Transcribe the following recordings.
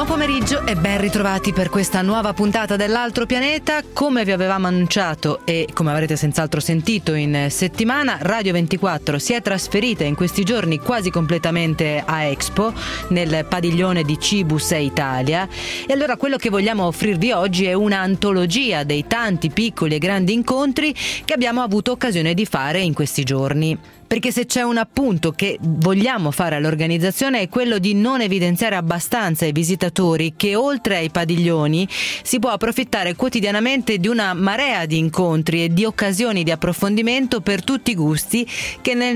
Buon pomeriggio e ben ritrovati per questa nuova puntata dell'Altro Pianeta. Come vi avevamo annunciato e come avrete senz'altro sentito in settimana, Radio 24 si è trasferita in questi giorni quasi completamente a Expo, nel padiglione di Cibus Italia, e allora quello che vogliamo offrirvi oggi è un'antologia dei tanti piccoli e grandi incontri che abbiamo avuto occasione di fare in questi giorni. Perché se c'è un appunto che vogliamo fare all'organizzazione è quello di non evidenziare abbastanza ai visitatori che oltre ai padiglioni si può approfittare quotidianamente di una marea di incontri e di occasioni di approfondimento per tutti i gusti che nel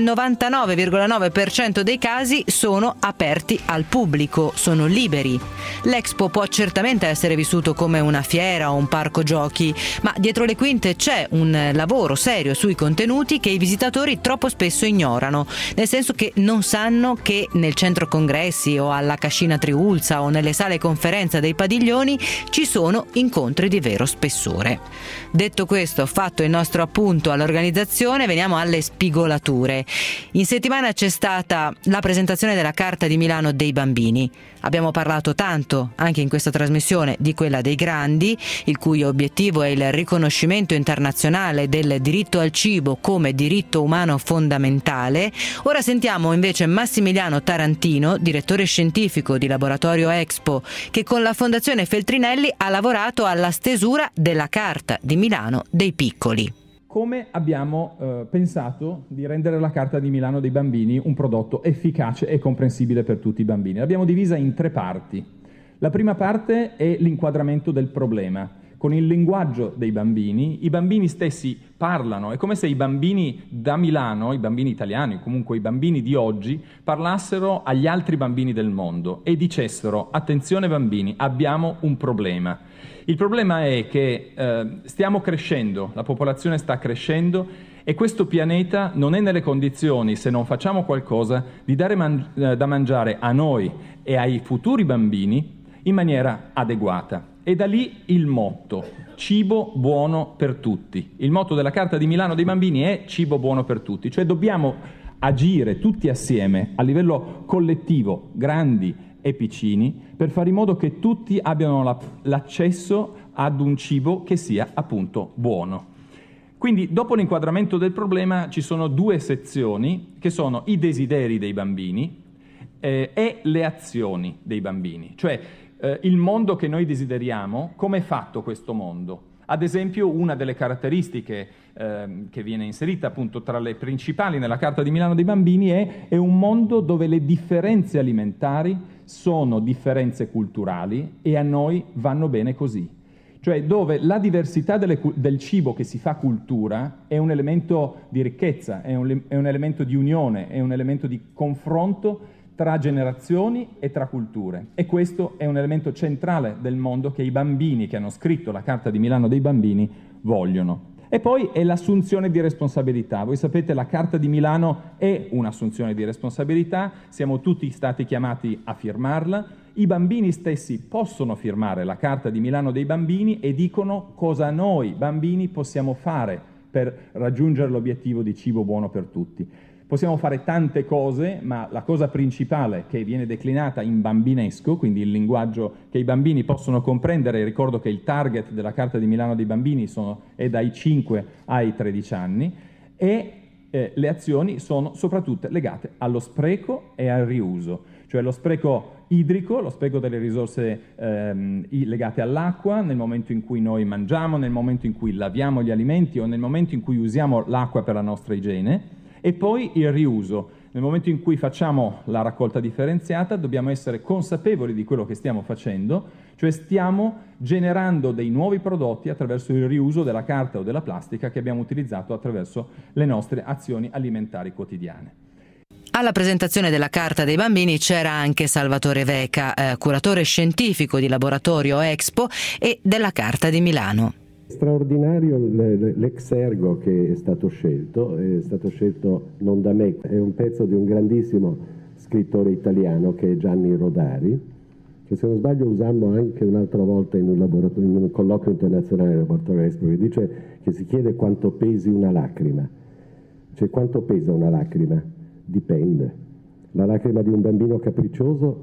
99,9% dei casi sono aperti al pubblico, sono liberi. L'Expo può certamente essere vissuto come una fiera o un parco giochi, ma dietro le quinte c'è un lavoro serio sui contenuti che i visitatori troppo spesso ignorano, nel senso che non sanno che nel centro congressi o alla Cascina Triulza o nelle sale conferenza dei padiglioni ci sono incontri di vero spessore. Detto questo, fatto il nostro appunto all'organizzazione, veniamo alle spigolature. In settimana c'è stata la presentazione della Carta di Milano dei bambini. Abbiamo parlato tanto, anche in questa trasmissione, di quella dei grandi, il cui obiettivo è il riconoscimento internazionale del diritto al cibo come diritto umano fondamentale. Ora sentiamo invece Massimiliano Tarantino, direttore scientifico di Laboratorio Expo, che con la Fondazione Feltrinelli ha lavorato alla stesura della Carta di Milano dei piccoli. Come abbiamo pensato di rendere la Carta di Milano dei bambini un prodotto efficace e comprensibile per tutti i bambini? L'abbiamo divisa in 3 parti. La prima parte è l'inquadramento del problema. Con il linguaggio dei bambini, i bambini stessi parlano, è come se i bambini da Milano, i bambini italiani, comunque i bambini di oggi, parlassero agli altri bambini del mondo e dicessero: attenzione bambini, abbiamo un problema. Il problema è che stiamo crescendo, la popolazione sta crescendo e questo pianeta non è nelle condizioni, se non facciamo qualcosa, di dare da mangiare a noi e ai futuri bambini in maniera adeguata. E da lì il motto: cibo buono per tutti. Il motto della Carta di Milano dei bambini è cibo buono per tutti, cioè dobbiamo agire tutti assieme a livello collettivo, grandi e piccini, per fare in modo che tutti abbiano l'accesso ad un cibo che sia appunto buono. Quindi dopo l'inquadramento del problema ci sono 2 sezioni che sono i desideri dei bambini e le azioni dei bambini, cioè il mondo che noi desideriamo, come è fatto questo mondo. Ad esempio, una delle caratteristiche che viene inserita appunto tra le principali nella Carta di Milano dei bambini è un mondo dove le differenze alimentari sono differenze culturali e a noi vanno bene così. Cioè dove la diversità del cibo che si fa cultura è un elemento di ricchezza, è un elemento di unione, è un elemento di confronto tra generazioni e tra culture. E questo è un elemento centrale del mondo che i bambini che hanno scritto la Carta di Milano dei bambini vogliono. E poi è l'assunzione di responsabilità. Voi sapete, la Carta di Milano è un'assunzione di responsabilità, siamo tutti stati chiamati a firmarla. I bambini stessi possono firmare la Carta di Milano dei bambini e dicono cosa noi bambini possiamo fare per raggiungere l'obiettivo di cibo buono per tutti. Possiamo fare tante cose, ma la cosa principale che viene declinata in bambinesco, quindi il linguaggio che i bambini possono comprendere, ricordo che il target della Carta di Milano dei bambini è dai 5 ai 13 anni, e le azioni sono soprattutto legate allo spreco e al riuso, cioè lo spreco idrico, lo spreco delle risorse legate all'acqua, nel momento in cui noi mangiamo, nel momento in cui laviamo gli alimenti o nel momento in cui usiamo l'acqua per la nostra igiene. E poi il riuso. Nel momento in cui facciamo la raccolta differenziata dobbiamo essere consapevoli di quello che stiamo facendo, cioè stiamo generando dei nuovi prodotti attraverso il riuso della carta o della plastica che abbiamo utilizzato attraverso le nostre azioni alimentari quotidiane. Alla presentazione della Carta dei bambini c'era anche Salvatore Veca, curatore scientifico di Laboratorio Expo e della Carta di Milano. Straordinario l'ex ergo che è stato scelto non da me, è un pezzo di un grandissimo scrittore italiano che è Gianni Rodari, che se non sbaglio usammo anche un'altra volta in un colloquio internazionale del Laboratorio Expo, che dice che si chiede quanto pesi una lacrima. Cioè, quanto pesa una lacrima? Dipende. La lacrima di un bambino capriccioso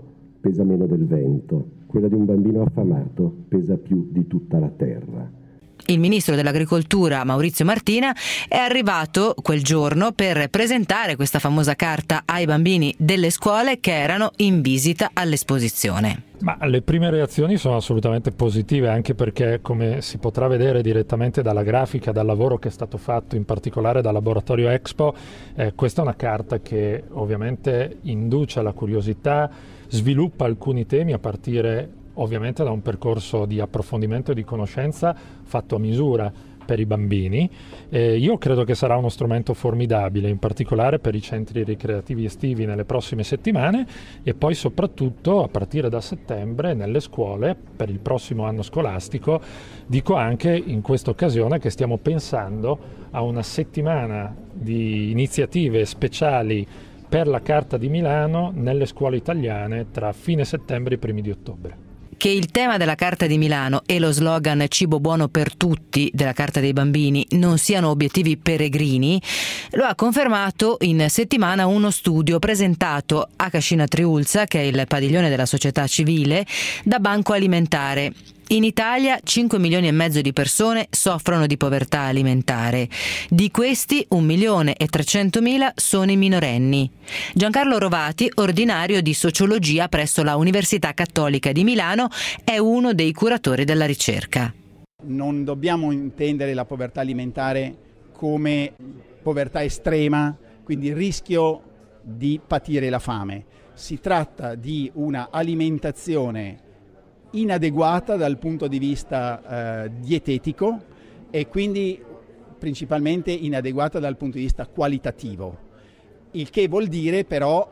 pesa meno del vento, quella di un bambino affamato pesa più di tutta la terra. Il ministro dell'Agricoltura Maurizio Martina è arrivato quel giorno per presentare questa famosa carta ai bambini delle scuole che erano in visita all'esposizione. Ma le prime reazioni sono assolutamente positive, anche perché, come si potrà vedere direttamente dalla grafica, dal lavoro che è stato fatto in particolare dal laboratorio Expo, questa è una carta che ovviamente induce alla curiosità, sviluppa alcuni temi a partire ovviamente da un percorso di approfondimento e di conoscenza fatto a misura per i bambini. Io credo che sarà uno strumento formidabile, in particolare per i centri ricreativi estivi nelle prossime settimane, e poi soprattutto a partire da settembre nelle scuole per il prossimo anno scolastico. Dico anche in questa occasione che stiamo pensando a una settimana di iniziative speciali per la Carta di Milano nelle scuole italiane tra fine settembre e i primi di ottobre. Che il tema della Carta di Milano e lo slogan Cibo buono per tutti della Carta dei bambini non siano obiettivi peregrini lo ha confermato in settimana uno studio presentato a Cascina Triulza, che è il padiglione della società civile, da Banco Alimentare. In Italia 5 milioni e mezzo di persone soffrono di povertà alimentare. Di questi 1.300.000 sono i minorenni. Giancarlo Rovati, ordinario di sociologia presso la Università Cattolica di Milano, è uno dei curatori della ricerca. Non dobbiamo intendere la povertà alimentare come povertà estrema, quindi il rischio di patire la fame. Si tratta di una alimentazione inadeguata dal punto di vista dietetico e quindi principalmente inadeguata dal punto di vista qualitativo, il che vuol dire però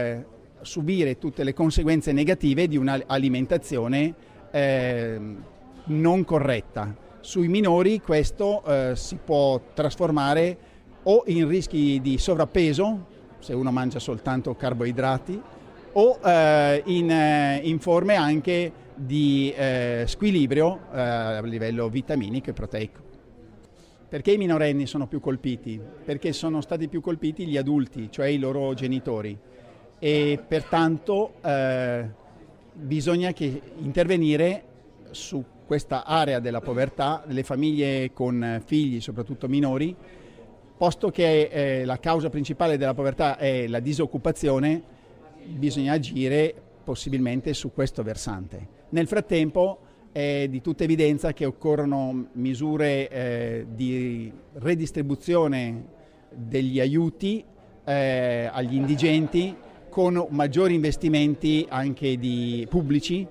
subire tutte le conseguenze negative di un'alimentazione non corretta. Sui minori questo si può trasformare o in rischi di sovrappeso, se uno mangia soltanto carboidrati, o in forme anche di squilibrio a livello vitaminico e proteico. Perché i minorenni sono più colpiti? Perché sono stati più colpiti gli adulti, cioè i loro genitori, e pertanto bisogna intervenire su questa area della povertà, delle famiglie con figli, soprattutto minori, posto che la causa principale della povertà è la disoccupazione. Bisogna agire possibilmente su questo versante. Nel frattempo è di tutta evidenza che occorrono misure di redistribuzione degli aiuti agli indigenti, con maggiori investimenti anche pubblici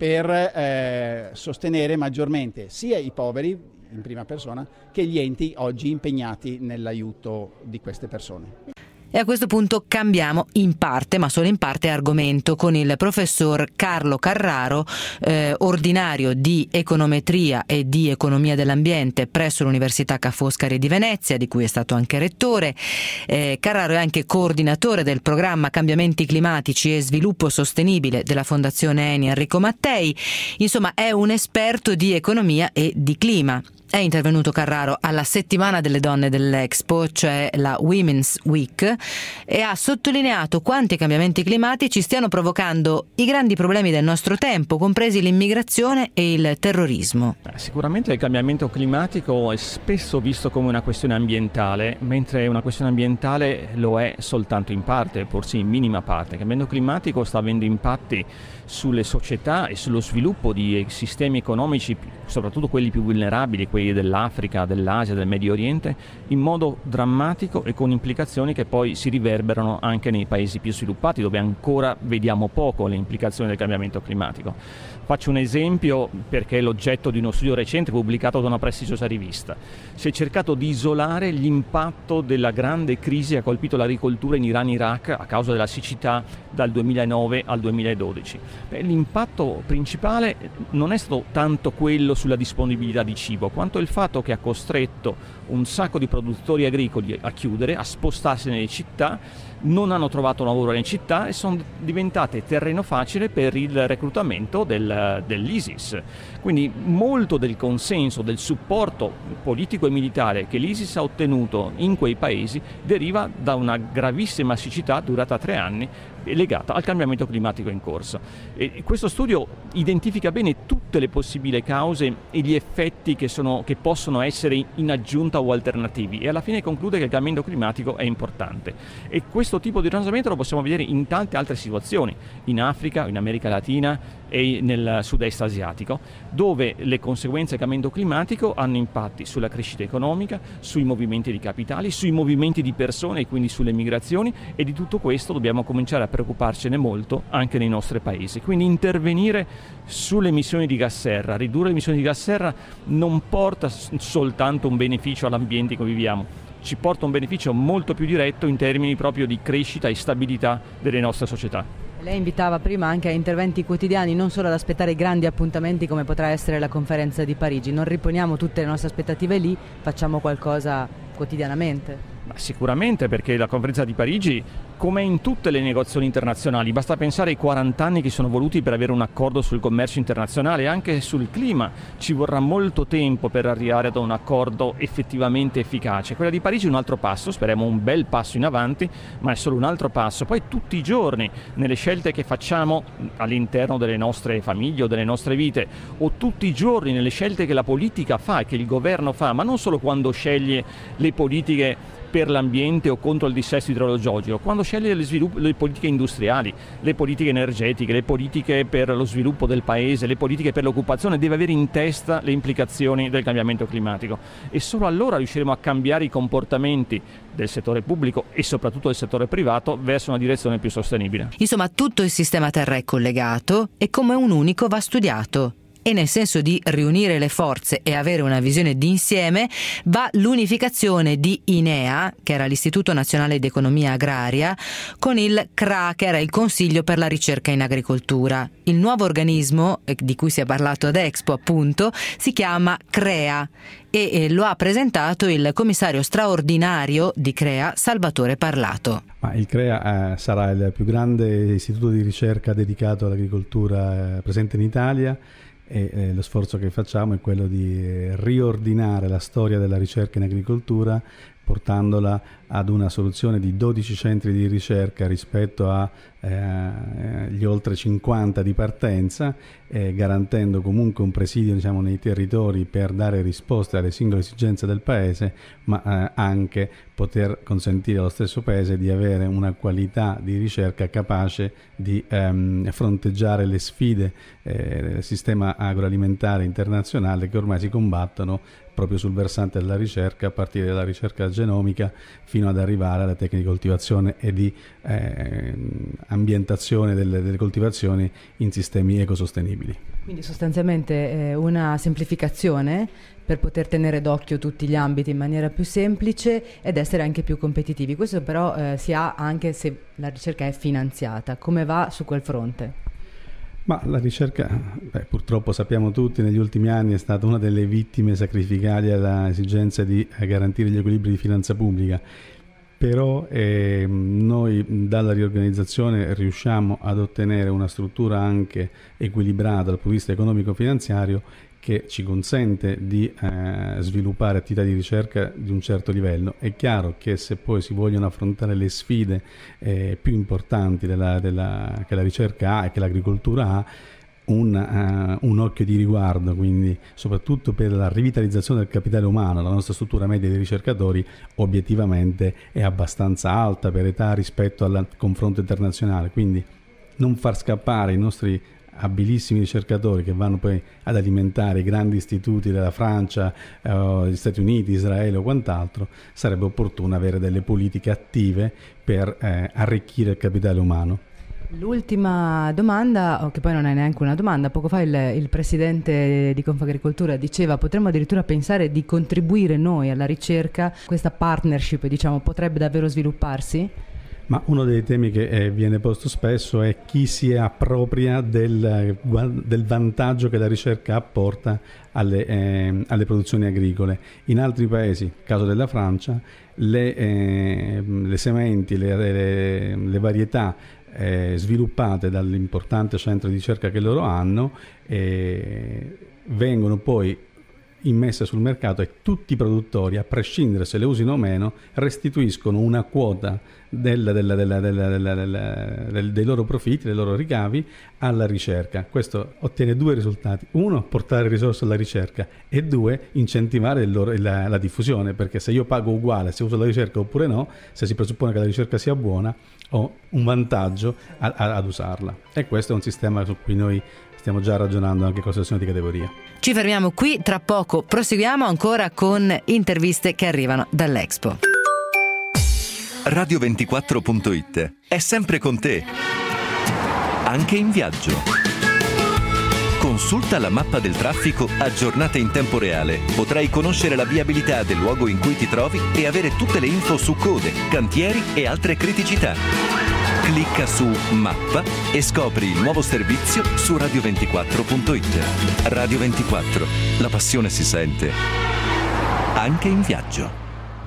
per sostenere maggiormente sia i poveri in prima persona che gli enti oggi impegnati nell'aiuto di queste persone. E a questo punto cambiamo in parte, ma solo in parte, argomento con il professor Carlo Carraro, ordinario di econometria e di economia dell'ambiente presso l'Università Ca' Foscari di Venezia, di cui è stato anche rettore. Carraro è anche coordinatore del programma Cambiamenti climatici e sviluppo sostenibile della Fondazione Eni Enrico Mattei. Insomma, è un esperto di economia e di clima. È intervenuto Carraro alla settimana delle donne dell'Expo, cioè la Women's Week, e ha sottolineato quanti i cambiamenti climatici stiano provocando i grandi problemi del nostro tempo, compresi l'immigrazione e il terrorismo. Sicuramente il cambiamento climatico è spesso visto come una questione ambientale, mentre una questione ambientale lo è soltanto in parte, forse in minima parte. Il cambiamento climatico sta avendo impatti sulle società e sullo sviluppo di sistemi economici, soprattutto quelli più vulnerabili, quelli dell'Africa, dell'Asia, del Medio Oriente, in modo drammatico e con implicazioni che poi si riverberano anche nei paesi più sviluppati, dove ancora vediamo poco le implicazioni del cambiamento climatico. Faccio un esempio perché è l'oggetto di uno studio recente pubblicato da una prestigiosa rivista. Si è cercato di isolare l'impatto della grande crisi che ha colpito l'agricoltura in Iran e Iraq a causa della siccità dal 2009 al 2012. L'impatto principale non è stato tanto quello sulla disponibilità di cibo, quanto il fatto che ha costretto un sacco di produttori agricoli a chiudere, a spostarsi nelle città, non hanno trovato lavoro in città e sono diventate terreno facile per il reclutamento dell'ISIS. Quindi molto del consenso, del supporto politico e militare che l'ISIS ha ottenuto in quei paesi deriva da una gravissima siccità durata 3 anni legata al cambiamento climatico in corso. E questo studio identifica bene tutte le possibili cause e gli effetti che possono essere in aggiunta o alternativi, e alla fine conclude che il cambiamento climatico è importante. E questo tipo di ragionamento lo possiamo vedere in tante altre situazioni, in Africa, in America Latina e nel sud-est asiatico, dove le conseguenze del cambiamento climatico hanno impatti sulla crescita economica, sui movimenti di capitali, sui movimenti di persone e quindi sulle migrazioni, e di tutto questo dobbiamo cominciare a preoccuparcene molto anche nei nostri paesi. Quindi intervenire sulle emissioni di gas serra, ridurre le emissioni di gas serra non porta soltanto un beneficio all'ambiente in cui viviamo, ci porta un beneficio molto più diretto in termini proprio di crescita e stabilità delle nostre società. Lei invitava prima anche a interventi quotidiani, non solo ad aspettare i grandi appuntamenti come potrà essere la conferenza di Parigi. Non riponiamo tutte le nostre aspettative lì, facciamo qualcosa quotidianamente. Ma sicuramente, perché la conferenza di Parigi, come in tutte le negoziazioni internazionali, basta pensare ai 40 anni che sono voluti per avere un accordo sul commercio internazionale, anche sul clima ci vorrà molto tempo per arrivare ad un accordo effettivamente efficace. Quella di Parigi è un altro passo, speriamo un bel passo in avanti, ma è solo un altro passo. Poi tutti i giorni nelle scelte che facciamo all'interno delle nostre famiglie o delle nostre vite, o tutti i giorni nelle scelte che la politica fa e che il governo fa, ma non solo quando sceglie le politiche per l'ambiente o contro il dissesto idrogeologico, quando sceglie le politiche industriali, le politiche energetiche, le politiche per lo sviluppo del paese, le politiche per l'occupazione, deve avere in testa le implicazioni del cambiamento climatico, e solo allora riusciremo a cambiare i comportamenti del settore pubblico e soprattutto del settore privato verso una direzione più sostenibile. Insomma, tutto il sistema Terra è collegato e come un unico va studiato. E nel senso di riunire le forze e avere una visione d'insieme va l'unificazione di INEA, che era l'Istituto Nazionale di Economia Agraria, con il CRA, che era il Consiglio per la Ricerca in Agricoltura. Il nuovo organismo, di cui si è parlato ad Expo appunto, si chiama CREA e lo ha presentato il commissario straordinario di CREA, Salvatore Parlato. Il CREA sarà il più grande istituto di ricerca dedicato all'agricoltura presente in Italia, e lo sforzo che facciamo è quello di riordinare la storia della ricerca in agricoltura, portandola ad una soluzione di 12 centri di ricerca rispetto agli oltre 50 di partenza, garantendo comunque un presidio, diciamo, nei territori per dare risposte alle singole esigenze del paese, ma anche poter consentire allo stesso paese di avere una qualità di ricerca capace di fronteggiare le sfide del sistema agroalimentare internazionale che ormai si combattono proprio sul versante della ricerca, a partire dalla ricerca genomica fino ad arrivare alle tecniche di coltivazione e di ambientazione delle coltivazioni in sistemi ecosostenibili. Quindi sostanzialmente una semplificazione per poter tenere d'occhio tutti gli ambiti in maniera più semplice ed essere anche più competitivi. Questo però si ha anche se la ricerca è finanziata. Come va su quel fronte? Ma la ricerca, purtroppo sappiamo tutti, negli ultimi anni è stata una delle vittime sacrificali alla esigenza di garantire gli equilibri di finanza pubblica. Però noi dalla riorganizzazione riusciamo ad ottenere una struttura anche equilibrata dal punto di vista economico-finanziario che ci consente di sviluppare attività di ricerca di un certo livello. È chiaro che se poi si vogliono affrontare le sfide più importanti che la ricerca ha e che l'agricoltura ha, un occhio di riguardo, quindi soprattutto per la rivitalizzazione del capitale umano. La nostra struttura media di ricercatori obiettivamente è abbastanza alta per età rispetto al confronto internazionale, quindi non far scappare i nostri abilissimi ricercatori che vanno poi ad alimentare i grandi istituti della Francia, gli Stati Uniti, Israele o quant'altro, sarebbe opportuno avere delle politiche attive per arricchire il capitale umano. L'ultima domanda, che poi non è neanche una domanda, poco fa il presidente di Confagricoltura diceva potremmo addirittura pensare di contribuire noi alla ricerca, questa partnership diciamo potrebbe davvero svilupparsi? Ma uno dei temi che viene posto spesso è chi si appropria del vantaggio che la ricerca apporta alle produzioni agricole. In altri paesi, caso della Francia, le sementi, le varietà sviluppate dall'importante centro di ricerca che loro hanno vengono poi immesse sul mercato, e tutti i produttori, a prescindere se le usino o meno, restituiscono una quota dei loro profitti, dei loro ricavi alla ricerca. Questo ottiene due risultati: uno, portare risorse alla ricerca, e due, incentivare la diffusione, perché se io pago uguale se uso la ricerca oppure no, se si presuppone che la ricerca sia buona, ho un vantaggio ad usarla. E questo è un sistema su cui noi stiamo già ragionando anche con la sessione di categoria. Ci fermiamo qui, tra poco proseguiamo ancora con interviste che arrivano dall'Expo. Radio24.it è sempre con te, anche in viaggio. Consulta la mappa del traffico aggiornata in tempo reale. Potrai conoscere la viabilità del luogo in cui ti trovi e avere tutte le info su code, cantieri e altre criticità. Clicca su Mappa e scopri il nuovo servizio su Radio24.it. Radio 24, la passione si sente, anche in viaggio.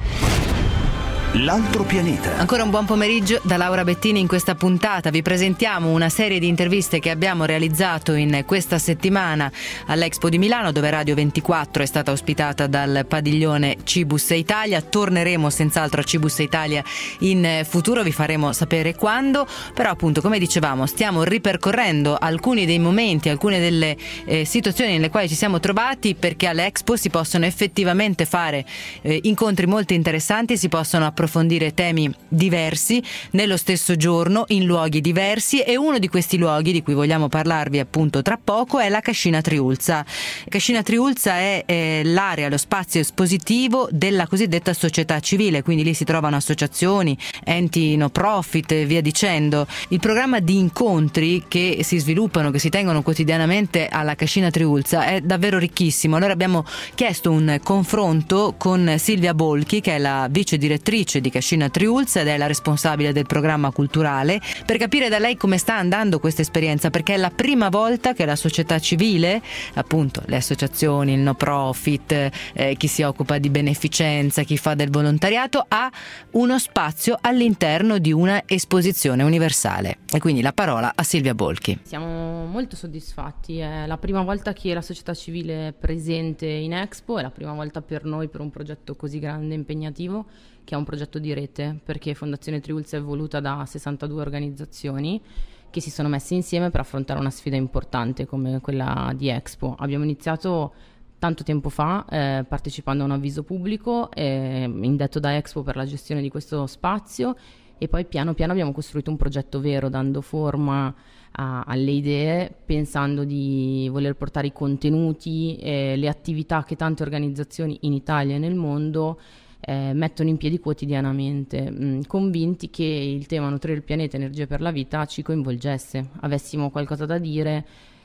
L'altro pianeta. Ancora un buon pomeriggio da Laura Bettini. In questa puntata vi presentiamo una serie di interviste che abbiamo realizzato in questa settimana all'Expo di Milano, dove Radio 24 è stata ospitata dal padiglione Cibus Italia. Torneremo senz'altro a Cibus Italia in futuro, vi faremo sapere quando, però appunto, come dicevamo, stiamo ripercorrendo alcuni dei momenti, alcune delle situazioni nelle quali ci siamo trovati, perché all'Expo si possono effettivamente fare incontri molto interessanti, si possono approfondire temi diversi nello stesso giorno, in luoghi diversi, e uno di questi luoghi di cui vogliamo parlarvi appunto tra poco è la Cascina Triulza. Cascina Triulza è l'area, lo spazio espositivo della cosiddetta società civile, quindi lì si trovano associazioni, enti no profit e via dicendo. Il programma di incontri che si sviluppano, che si tengono quotidianamente alla Cascina Triulza è davvero ricchissimo. Allora abbiamo chiesto un confronto con Silvia Bolchi, che è la vice direttrice di Cascina Triulza ed è la responsabile del programma culturale, per capire da lei come sta andando questa esperienza, perché è la prima volta che la società civile, appunto le associazioni, il no profit, chi si occupa di beneficenza, chi fa del volontariato, ha uno spazio all'interno di una esposizione universale. E quindi la parola a Silvia Bolchi. Siamo molto soddisfatti, è la prima volta che la società civile è presente in Expo, è la prima volta per noi, per un progetto così grande e impegnativo, che è un progetto di rete, perché Fondazione Triulza è voluta da 62 organizzazioni che si sono messe insieme per affrontare una sfida importante come quella di Expo. Abbiamo iniziato tanto tempo fa partecipando a un avviso pubblico indetto da Expo per la gestione di questo spazio, e poi piano piano abbiamo costruito un progetto vero, dando forma alle idee, pensando di voler portare i contenuti e le attività che tante organizzazioni in Italia e nel mondo mettono in piedi quotidianamente, convinti che il tema nutrire il pianeta, energia per la vita ci coinvolgesse, avessimo qualcosa da dire,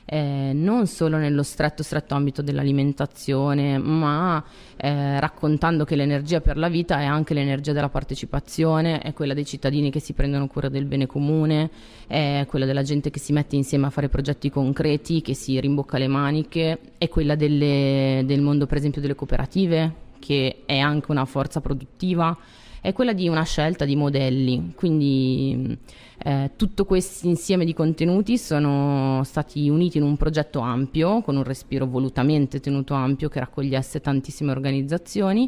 non solo nello stretto ambito dell'alimentazione, ma raccontando che l'energia per la vita è anche l'energia della partecipazione, è quella dei cittadini che si prendono cura del bene comune, è quella della gente che si mette insieme a fare progetti concreti, che si rimbocca le maniche, è quella del mondo per esempio delle cooperative, che è anche una forza produttiva, è quella di una scelta di modelli. Quindi tutto questo insieme di contenuti sono stati uniti in un progetto ampio, con un respiro volutamente tenuto ampio, che raccogliesse tantissime organizzazioni,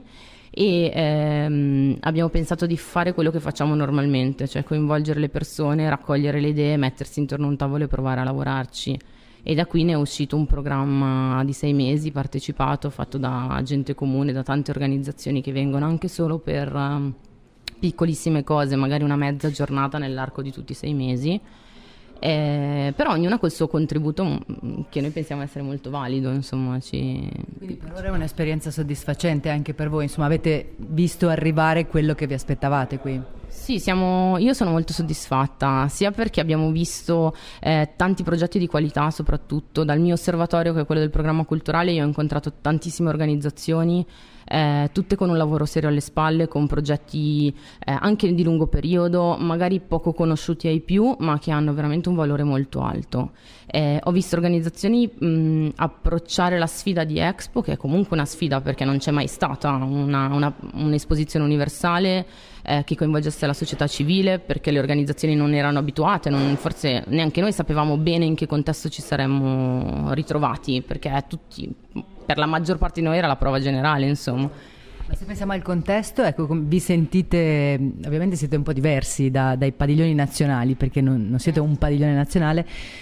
e abbiamo pensato di fare quello che facciamo normalmente, cioè coinvolgere le persone, raccogliere le idee, mettersi intorno a un tavolo e provare a lavorarci. E da qui ne è uscito un programma di 6 mesi partecipato, fatto da gente comune, da tante organizzazioni che vengono anche solo per piccolissime cose, magari una mezza giornata nell'arco di tutti i 6 mesi, però ognuna col suo contributo, che noi pensiamo essere molto valido, insomma. Quindi per ora è un'esperienza soddisfacente anche per voi, insomma, avete visto arrivare quello che vi aspettavate qui? Sì, io sono molto soddisfatta, sia perché abbiamo visto tanti progetti di qualità, soprattutto dal mio osservatorio, che è quello del programma culturale. Io ho incontrato tantissime organizzazioni tutte con un lavoro serio alle spalle, con progetti anche di lungo periodo, magari poco conosciuti ai più, ma che hanno veramente un valore molto alto. Ho visto organizzazioni approcciare la sfida di Expo, che è comunque una sfida perché non c'è mai stata un'esposizione universale che coinvolgesse la società civile, perché le organizzazioni non erano abituate, forse neanche noi sapevamo bene in che contesto ci saremmo ritrovati, perché per la maggior parte di noi era la prova generale, insomma. Ma se pensiamo al contesto, ecco, vi sentite, ovviamente siete un po' diversi dai padiglioni nazionali, perché non siete un padiglione nazionale,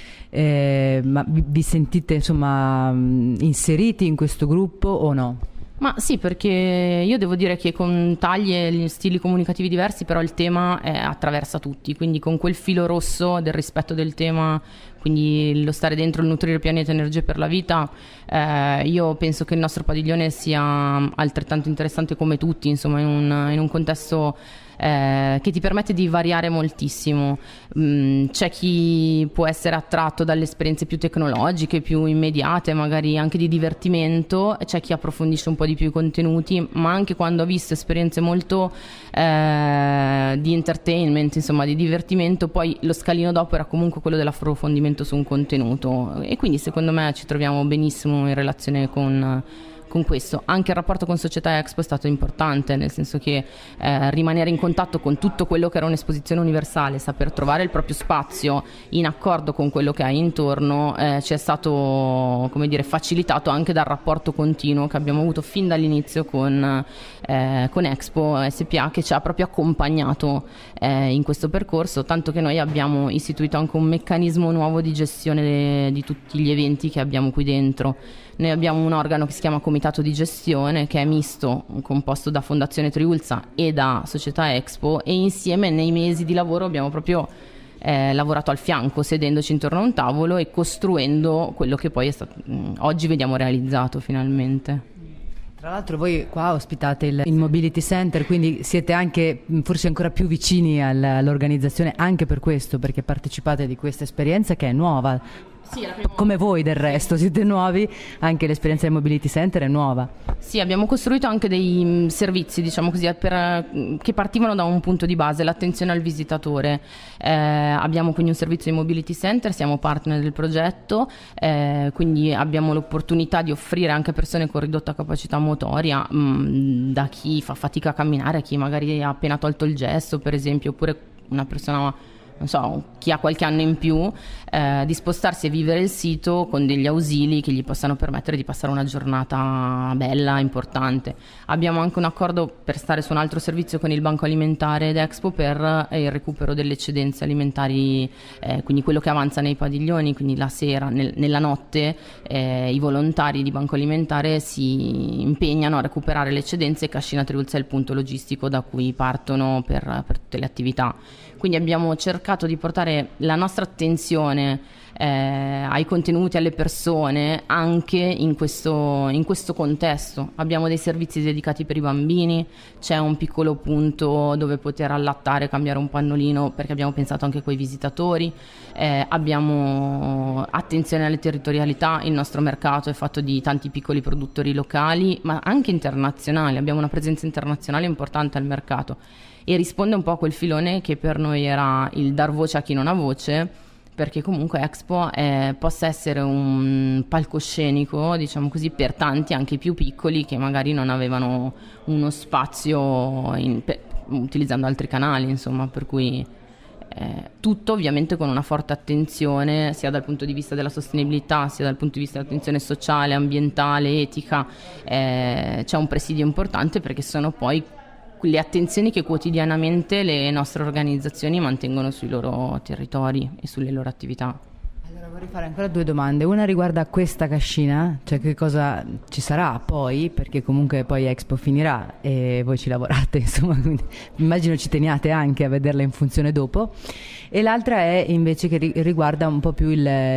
ma vi sentite insomma inseriti in questo gruppo o no? Ma sì, perché io devo dire che con tagli e stili comunicativi diversi, però il tema attraversa tutti, quindi con quel filo rosso del rispetto del tema, quindi lo stare dentro, il nutrire il pianeta, energie per la vita, io penso che il nostro padiglione sia altrettanto interessante come tutti, insomma, in un contesto che ti permette di variare moltissimo. C'è chi può essere attratto dalle esperienze più tecnologiche, più immediate, magari anche di divertimento, c'è chi approfondisce un po' di più i contenuti, ma anche quando ha visto esperienze molto di entertainment, insomma di divertimento, poi lo scalino dopo era comunque quello dell'approfondimento su un contenuto, e quindi secondo me ci troviamo benissimo in relazione con questo. Anche il rapporto con Società Expo è stato importante, nel senso che rimanere in contatto con tutto quello che era un'esposizione universale, saper trovare il proprio spazio in accordo con quello che hai intorno, ci è stato, come dire, facilitato anche dal rapporto continuo che abbiamo avuto fin dall'inizio con Expo SPA, che ci ha proprio accompagnato in questo percorso, tanto che noi abbiamo istituito anche un meccanismo nuovo di gestione di tutti gli eventi che abbiamo qui dentro. Noi abbiamo un organo che si chiama Comitato di Gestione, che è misto, composto da Fondazione Triulza e da Società Expo, e insieme nei mesi di lavoro abbiamo proprio lavorato al fianco, sedendoci intorno a un tavolo e costruendo quello che poi oggi vediamo realizzato finalmente. Tra l'altro voi qua ospitate il Mobility Center, quindi siete anche forse ancora più vicini all'organizzazione, anche per questo, perché partecipate di questa esperienza che è nuova. Sì, come voi del resto siete nuovi, anche l'esperienza del Mobility Center è nuova. Sì, abbiamo costruito anche dei servizi, diciamo così, che partivano da un punto di base, l'attenzione al visitatore. Abbiamo quindi un servizio di Mobility Center, siamo partner del progetto, quindi abbiamo l'opportunità di offrire anche a persone con ridotta capacità motoria, da chi fa fatica a camminare, a chi magari ha appena tolto il gesso, per esempio, oppure una persona, non so, chi ha qualche anno in più, di spostarsi e vivere il sito con degli ausili che gli possano permettere di passare una giornata bella, importante. Abbiamo anche un accordo per stare su un altro servizio con il Banco Alimentare ed Expo per il recupero delle eccedenze alimentari, quindi quello che avanza nei padiglioni, quindi la sera, nella notte, i volontari di Banco Alimentare si impegnano a recuperare le eccedenze, e Cascina Triulza è il punto logistico da cui partono per tutte le attività. Quindi abbiamo cercato di portare la nostra attenzione ai contenuti, alle persone, anche in questo contesto. Abbiamo dei servizi dedicati per i bambini, c'è un piccolo punto dove poter allattare, cambiare un pannolino, perché abbiamo pensato anche a quei visitatori. Abbiamo attenzione alle territorialità, il nostro mercato è fatto di tanti piccoli produttori locali, ma anche internazionali, abbiamo una presenza internazionale importante al mercato, e risponde un po' a quel filone che per noi era il dar voce a chi non ha voce, perché comunque Expo possa essere un palcoscenico, diciamo così, per tanti anche più piccoli che magari non avevano uno spazio utilizzando altri canali, insomma, per cui tutto ovviamente con una forte attenzione sia dal punto di vista della sostenibilità, sia dal punto di vista dell'attenzione sociale, ambientale, etica. C'è un presidio importante, perché sono poi le attenzioni che quotidianamente le nostre organizzazioni mantengono sui loro territori e sulle loro attività. Allora vorrei fare ancora due domande. Una riguarda questa cascina, cioè che cosa ci sarà poi, perché comunque poi Expo finirà e voi ci lavorate, insomma, quindi immagino ci teniate anche a vederla in funzione dopo. E l'altra è invece che riguarda un po' più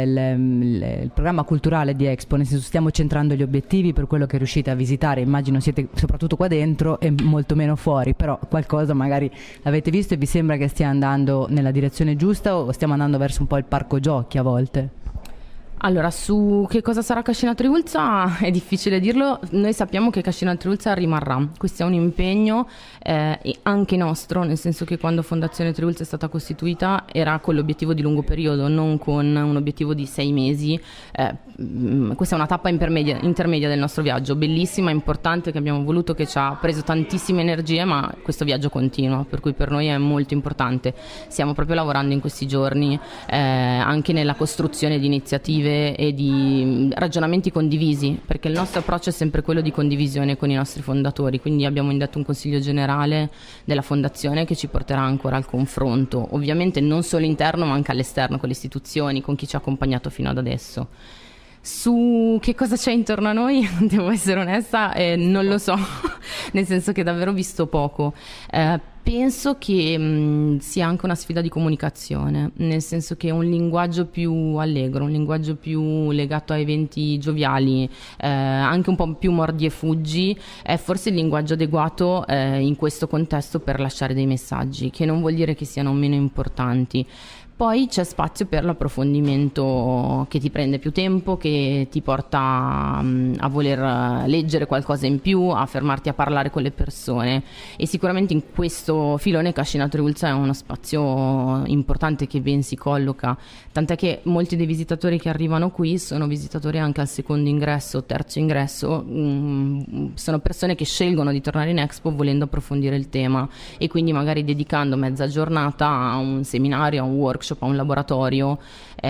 il programma culturale di Expo, nel senso stiamo centrando gli obiettivi per quello che riuscite a visitare, immagino siete soprattutto qua dentro e molto meno fuori, però qualcosa magari l'avete visto e vi sembra che stia andando nella direzione giusta, o stiamo andando verso un po' il parco giochi a volte? Allora, su che cosa sarà Cascina Triulza è difficile dirlo. Noi sappiamo che Cascina Triulza rimarrà. Questo è un impegno anche nostro, nel senso che quando Fondazione Triulza è stata costituita era con l'obiettivo di lungo periodo, non con un obiettivo di 6 mesi. Questa è una tappa intermedia del nostro viaggio, bellissima, importante, che abbiamo voluto, che ci ha preso tantissime energie, ma questo viaggio continua, per cui per noi è molto importante. Stiamo proprio lavorando in questi giorni anche nella costruzione di iniziative e di ragionamenti condivisi, perché il nostro approccio è sempre quello di condivisione con i nostri fondatori, quindi abbiamo indetto un consiglio generale della fondazione che ci porterà ancora al confronto, ovviamente non solo interno ma anche all'esterno, con le istituzioni, con chi ci ha accompagnato fino ad adesso. Su che cosa c'è intorno a noi, devo essere onesta, non lo so, nel senso che davvero ho visto poco. Penso che sia anche una sfida di comunicazione, nel senso che un linguaggio più allegro, un linguaggio più legato a eventi gioviali, anche un po' più mordi e fuggi, è forse il linguaggio adeguato in questo contesto per lasciare dei messaggi, che non vuol dire che siano meno importanti. Poi c'è spazio per l'approfondimento che ti prende più tempo, che ti porta a voler leggere qualcosa in più, a fermarti a parlare con le persone, e sicuramente in questo filone Cascina Triulza è uno spazio importante che ben si colloca, tant'è che molti dei visitatori che arrivano qui sono visitatori anche al secondo ingresso, terzo ingresso, sono persone che scelgono di tornare in Expo volendo approfondire il tema e quindi magari dedicando mezza giornata a un seminario, a un workshop, a un laboratorio,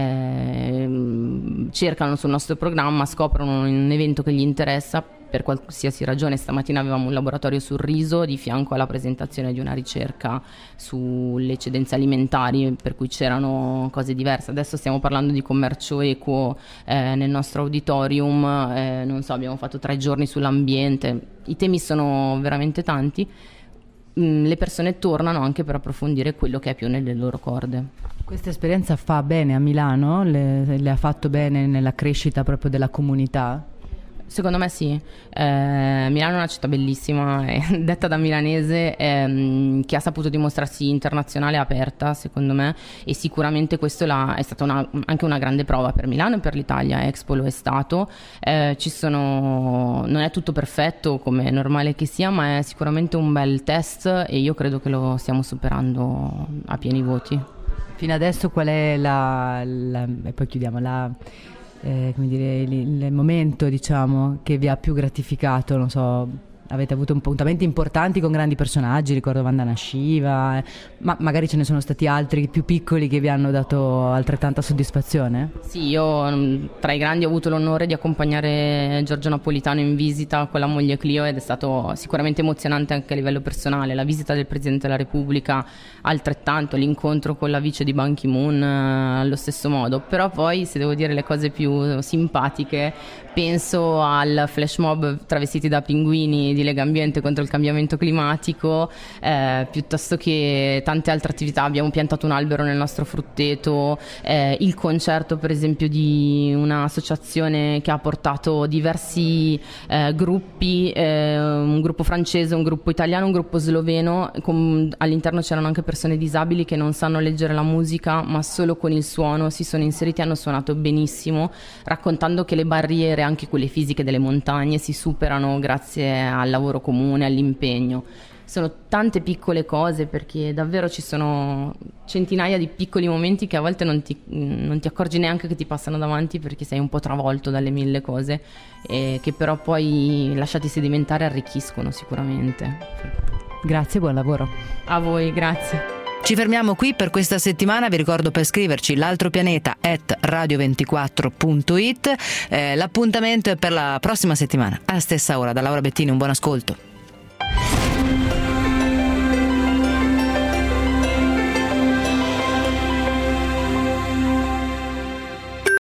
cercano sul nostro programma, scoprono un evento che gli interessa per qualsiasi ragione. Stamattina avevamo un laboratorio sul riso di fianco alla presentazione di una ricerca sulle eccedenze alimentari, per cui c'erano cose diverse. Adesso stiamo parlando di commercio equo nel nostro auditorium, non so, abbiamo fatto 3 giorni sull'ambiente, i temi sono veramente tanti. Le persone tornano anche per approfondire quello che è più nelle loro corde. Questa esperienza fa bene a Milano? Le ha fatto bene nella crescita proprio della comunità? Secondo me sì. Milano è una città bellissima, detta da milanese, che ha saputo dimostrarsi internazionale e aperta, secondo me, e sicuramente questo è stata anche una grande prova per Milano e per l'Italia. Expo lo è stato. Non è tutto perfetto, come è normale che sia, ma è sicuramente un bel test e io credo che lo stiamo superando a pieni voti. Fino adesso qual è e poi chiudiamo, come dire, il momento, diciamo, che vi ha più gratificato? Non so, avete avuto appuntamenti importanti con grandi personaggi, ricordo Vandana Shiva, ma magari ce ne sono stati altri più piccoli che vi hanno dato altrettanta soddisfazione? Sì, io tra i grandi ho avuto l'onore di accompagnare Giorgio Napolitano in visita con la moglie Clio ed è stato sicuramente emozionante anche a livello personale. La visita del Presidente della Repubblica altrettanto, l'incontro con la vice di Ban Ki-moon allo stesso modo. Però poi, se devo dire le cose più simpatiche, penso al flash mob travestiti da pinguini di Legambiente contro il cambiamento climatico, piuttosto che tante altre attività. Abbiamo piantato un albero nel nostro frutteto, il concerto per esempio di un'associazione che ha portato diversi gruppi, un gruppo francese, un gruppo italiano, un gruppo sloveno, all'interno c'erano anche persone disabili che non sanno leggere la musica ma solo con il suono si sono inseriti e hanno suonato benissimo, raccontando che le barriere, anche quelle fisiche delle montagne, si superano grazie al lavoro comune, all'impegno. Sono tante piccole cose, perché davvero ci sono centinaia di piccoli momenti che a volte non ti accorgi neanche che ti passano davanti, perché sei un po' travolto dalle 1000 cose, che però poi lasciati sedimentare arricchiscono sicuramente. Grazie, buon lavoro. A voi, grazie. Ci fermiamo qui per questa settimana. Vi ricordo per scriverci l'altropianeta@radio24.it. L'appuntamento è per la prossima settimana alla stessa ora. Da Laura Bettini un buon ascolto.